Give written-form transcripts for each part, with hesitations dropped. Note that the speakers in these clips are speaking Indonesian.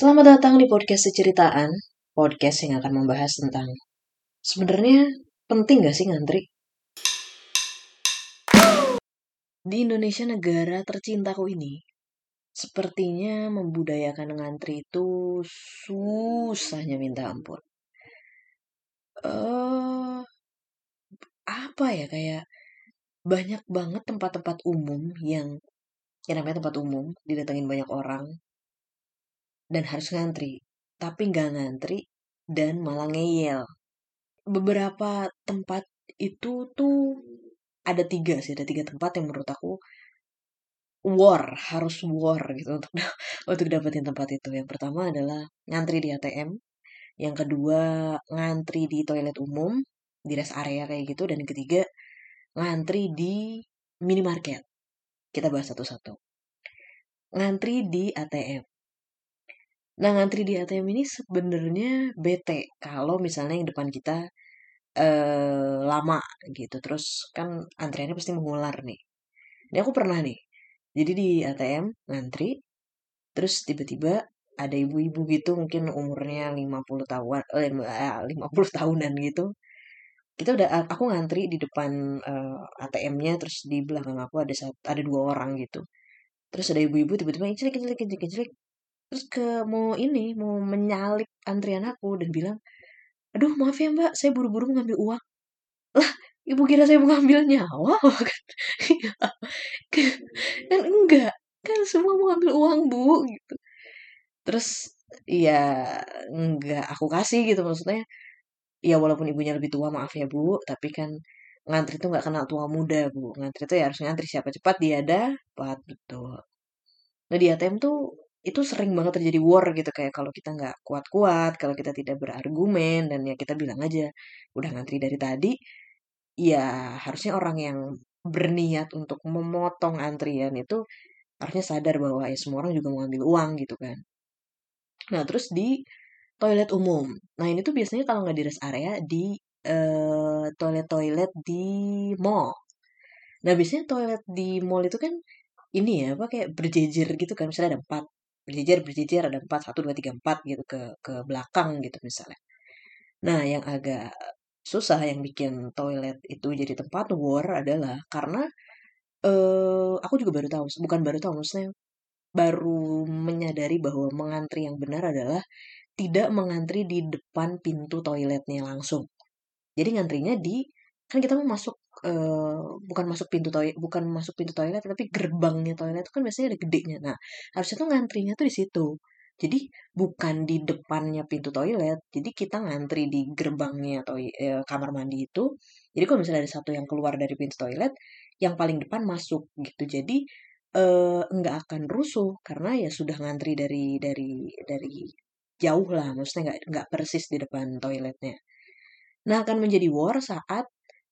Selamat datang di podcast Seceritaan, podcast yang akan membahas tentang sebenarnya penting gak sih ngantri? Di Indonesia, negara tercintaku ini, sepertinya membudayakan ngantri itu susahnya minta ampun. Eh, apa ya, kayak banyak banget tempat-tempat umum yang namanya tempat umum didatengin banyak orang dan harus ngantri, tapi nggak ngantri dan malah ngeyel. Beberapa tempat itu tuh ada tiga tempat yang menurut aku harus war gitu untuk untuk dapetin tempat itu. Yang pertama adalah ngantri di ATM, yang kedua ngantri di toilet umum, di rest area kayak gitu, dan yang ketiga ngantri di minimarket. Kita bahas satu-satu. Ngantri di ATM. Nah, ngantri di ATM ini sebenarnya bete kalau misalnya yang depan kita lama gitu. Terus kan antriannya pasti mengular nih. Ini aku pernah nih. Jadi di ATM ngantri, terus tiba-tiba ada ibu-ibu gitu mungkin umurnya 50 tahun, 50 tahunan gitu. Aku ngantri di depan ATM-nya, terus di belakang aku ada dua orang gitu. Terus ada ibu-ibu tiba-tiba kenclik kenclik kenclik kenclik. Terus mau menyalip antrian aku dan bilang, "Aduh, maaf ya Mbak, saya buru-buru mengambil uang." Lah, ibu kira saya mengambil nyawa? Kan enggak, kan semua mau ambil uang bu gitu. Terus ya enggak aku kasih gitu, maksudnya ya walaupun ibunya lebih tua, maaf ya bu, tapi kan ngantri tuh nggak kenal tua muda bu, ngantri tuh ya harus ngantri, siapa cepat dia dapat, betul. Nah di ATM tuh itu sering banget terjadi war gitu, kayak kalau kita nggak kuat-kuat, kalau kita tidak berargumen, dan ya kita bilang aja udah ngantri dari tadi. Ya harusnya orang yang berniat untuk memotong antrian itu harusnya sadar bahwa ya semua orang juga mau ambil uang gitu kan. Nah, terus di toilet umum. Nah, ini tuh biasanya kalau nggak di rest area, di toilet-toilet di mall. Nah, biasanya toilet di mall itu kan ini ya, apa kayak berjejer gitu kan. Misalnya ada empat, berjejer, ada empat, satu, dua, tiga, empat gitu ke belakang gitu misalnya. Nah, yang agak susah yang bikin toilet itu jadi tempat war adalah karena aku juga baru tahu, bukan baru tahu, maksudnya baru menyadari bahwa mengantri yang benar adalah tidak mengantri di depan pintu toiletnya langsung. Jadi ngantrinya kan kita mau masuk, bukan masuk pintu toilet, tapi gerbangnya toilet itu kan biasanya ada gedenya. Nah, harusnya tuh ngantrinya tuh di situ. Jadi bukan di depannya pintu toilet. Jadi kita ngantri di gerbangnya kamar mandi itu. Jadi kalau misalnya ada satu yang keluar dari pintu toilet, yang paling depan masuk gitu. Jadi nggak akan rusuh karena ya sudah ngantri dari jauh lah, maksudnya nggak persis di depan toiletnya. Nah, akan menjadi war saat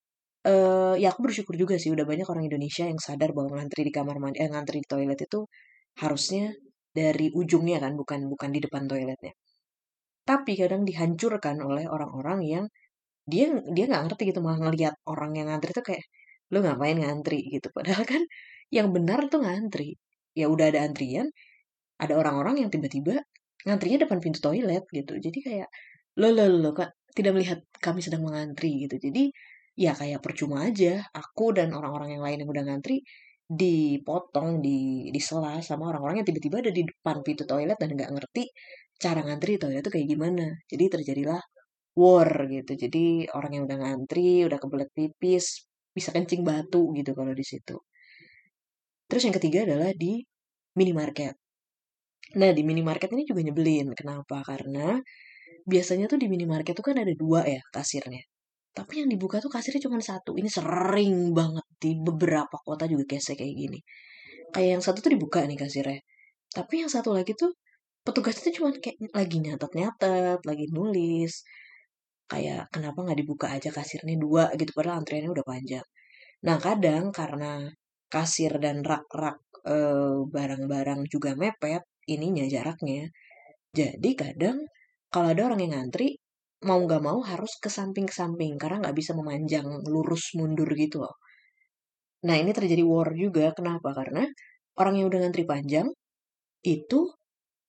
ya aku bersyukur juga sih udah banyak orang Indonesia yang sadar bahwa ngantri di toilet itu harusnya dari ujungnya kan, bukan bukan di depan toiletnya. Tapi kadang dihancurkan oleh orang-orang yang dia dia nggak ngerti gitu, malah ngelihat orang yang ngantri tuh kayak, "Lu ngapain ngantri?" gitu. Padahal kan yang benar tuh ngantri. Ya udah ada antrian, ada orang-orang yang tiba-tiba ngantrinya depan pintu toilet gitu. Jadi kayak, loh, Kak, tidak melihat kami sedang mengantri gitu. Jadi ya kayak percuma aja aku dan orang-orang yang lain yang udah ngantri dipotong, disela sama orang-orang yang tiba-tiba ada di depan pintu toilet dan nggak ngerti cara ngantri di toilet itu kayak gimana. Jadi terjadilah war gitu. Jadi orang yang udah ngantri, udah kebelet pipis, bisa kencing batu gitu kalau di situ. Terus yang ketiga adalah di minimarket. Nah, di minimarket ini juga nyebelin. Kenapa? Karena biasanya tuh di minimarket tuh kan ada dua ya kasirnya. Tapi yang dibuka tuh kasirnya cuma satu. Ini sering banget di beberapa kota juga kayak gini. Kayak yang satu tuh dibuka nih kasirnya. Tapi yang satu lagi tuh petugasnya tuh cuma kayak lagi nyatet-nyatet, lagi nulis. Kayak kenapa nggak dibuka aja kasirnya dua gitu, padahal antriannya udah panjang. Nah, kadang karena kasir dan rak-rak barang-barang juga mepet ininya jaraknya. Jadi kadang kalau ada orang yang ngantri, mau nggak mau harus ke samping karena nggak bisa memanjang lurus mundur gitu loh. Nah, ini terjadi war juga. Kenapa? Karena orang yang udah ngantri panjang itu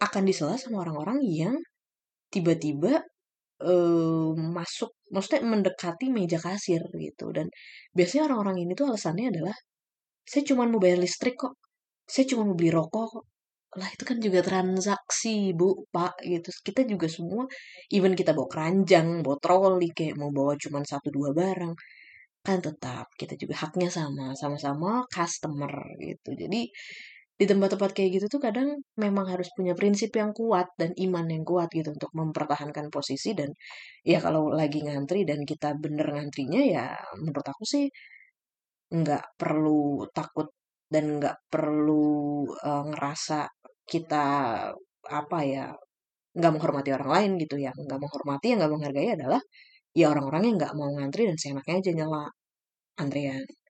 akan disela sama orang-orang yang tiba-tiba masuk, maksudnya mendekati meja kasir gitu. Dan biasanya orang-orang ini tuh alasannya adalah, saya cuma mau bayar listrik kok, saya cuma mau beli rokok kok. Lah itu kan juga transaksi bu, pak gitu. Kita juga semua, even kita bawa keranjang, bawa troli, kayak mau bawa cuma satu dua barang, kan tetap kita juga haknya sama, sama-sama customer gitu. Jadi di tempat-tempat kayak gitu tuh kadang memang harus punya prinsip yang kuat dan iman yang kuat gitu untuk mempertahankan posisi. Dan ya kalau lagi ngantri dan kita bener ngantrinya, ya menurut aku sih nggak perlu takut dan nggak perlu ngerasa kita apa ya, nggak menghormati orang lain gitu ya. Nggak menghormati, yang nggak menghargai adalah ya orang-orang yang nggak mau ngantri dan seenaknya aja nyela antrian.